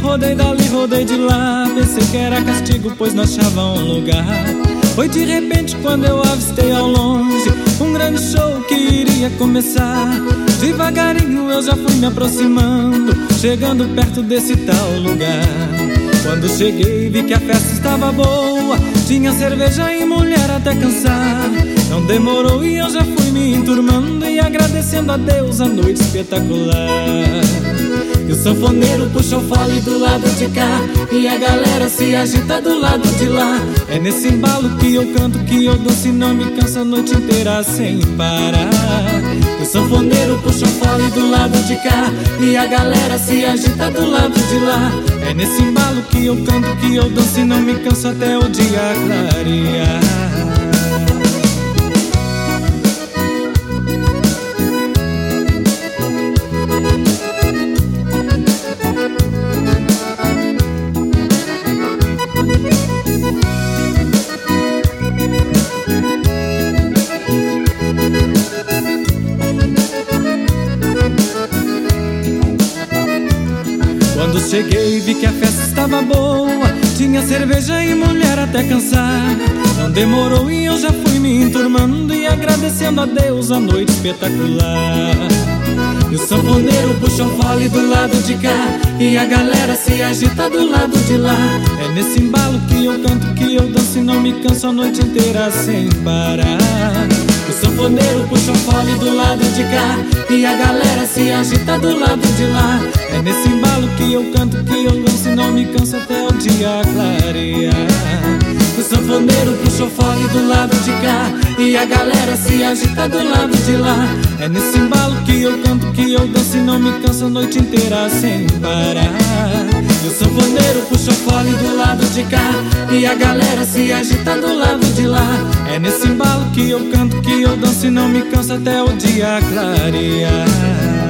rodei dali, rodei de lá. Pensei que era castigo, pois não achava um lugar. Foi de repente quando eu avistei ao longe um grande show que iria começar. Devagarinho eu já fui me aproximando, chegando perto desse tal lugar. Quando cheguei vi que a festa estava boa, tinha cerveja e mulher até cansar. Não demorou e eu já fui me enturmando e agradecendo a Deus a noite espetacular. E o sanfoneiro puxa o fole do lado de cá e a galera se agita do lado de lá. É nesse embalo que eu canto, que eu danço e não me canso a noite inteira sem parar. E o sanfoneiro puxa o fole do lado de cá e a galera se agita do lado de lá. É nesse embalo que eu canto, que eu danço e não me canso até o dia clarear. Quando cheguei vi que a festa estava boa, tinha cerveja e mulher até cansar. Não demorou e eu já fui me enturmando e agradecendo a Deus a noite espetacular. E o sanfoneiro puxa o fole do lado de cá e a galera se agita do lado de lá. É nesse embalo que eu canto, que eu danço e não me canso a noite inteira sem parar. O sanfoneiro puxa o fole do lado de cá e a galera se agita do lado de lá. É nesse embalo que eu canto, que eu danço e não me canso até o dia clarear. O sanfoneiro puxa o fole do lado de cá e a galera se agita do lado de lá. É nesse embalo que eu canto, que eu danço e não me canso a noite inteira sem parar. E o sanfoneiro puxa o fole do lado de cá e a galera se agita do lado de lá. É nesse embalo que eu canto, que eu danço e não me canso até o dia clarear.